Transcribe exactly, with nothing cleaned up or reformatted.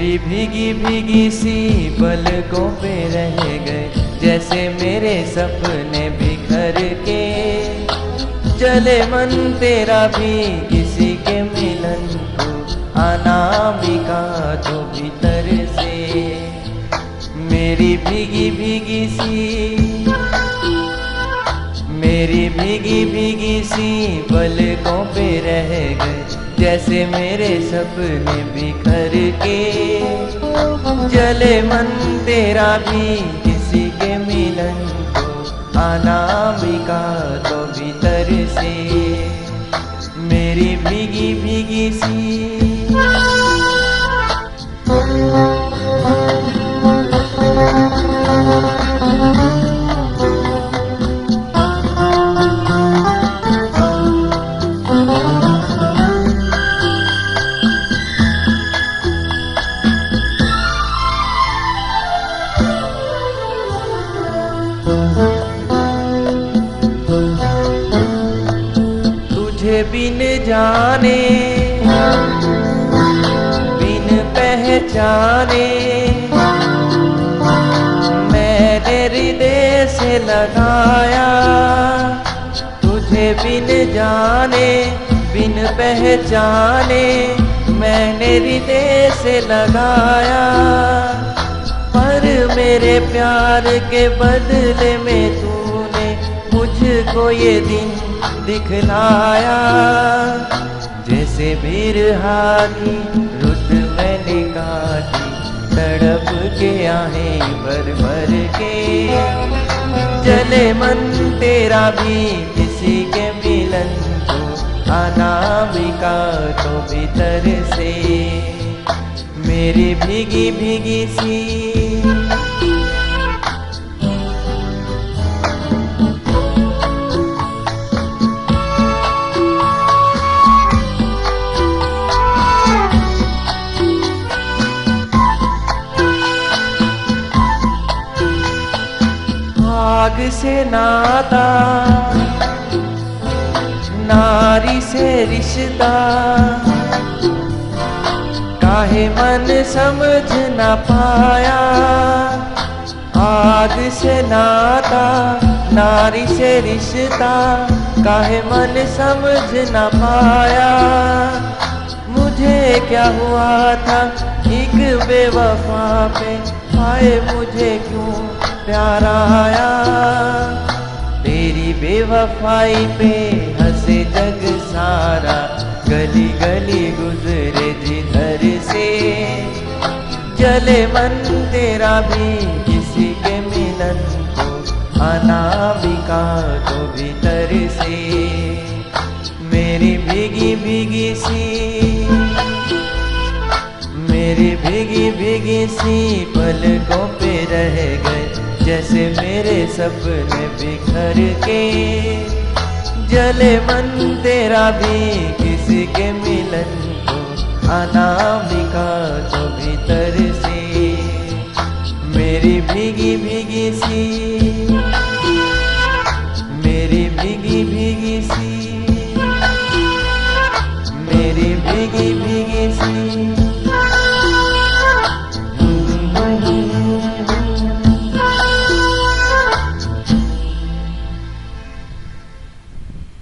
मेरी भीगी भीगी सी पलकों पे रह गए, जैसे मेरे सपने बिखर के। चले मन तेरा भी किसी के मिलन को, अनामिका तो भीतर से। मेरी भीगी भीगी सी मेरी भीगी भीगी सी पलकों पे रह गए, जैसे मेरे सपने बिखर के। जले मन तेरा भी किसी के मिलन को, अनामिका तो भीतर से। मेरी भीगी भीगी सी तुझे बिन जाने बिन पहचाने, मैंने हृदय से लगाया। तुझे बिन जाने बिन पहचाने, मैंने हृदय से लगाया। पर मेरे प्यार के बदले में तूने मुझको ये दिन दिखलाया। जैसे बिरहा की रुत मैंने काटी, तड़प के आहें भर भर के। जले मन तेरा भी किसी के मिलन को, अनामिका तो भीतर से। मेरी भीगी भीगी सी आग से नाता, नारी से रिश्ता, काहे मन समझ न पाया। आग से नाता, नारी से रिश्ता, काहे मन समझ न पाया। मुझे क्या हुआ था एक बेवफा पे, हाय मुझे क्यों प्यार आया। तेरी बेवफाई पे हंसे जग सारा, गली गली गुजरे जिधर से। जले मन तेरा भी किसी के मिलन को, अनामिका तो भीतर से। मेरी भीगी भीगी सी मेरी भीगी भीगी सी पलकों पे रह गए, जैसे मेरे सपने बिखर के। जले मन तेरा भी किसी के मिलन को, अनामिका तो भीतर से। मेरी भीगी भीगी सी मेरी भीगी भीगी सी मेरी भीगी भीगी सी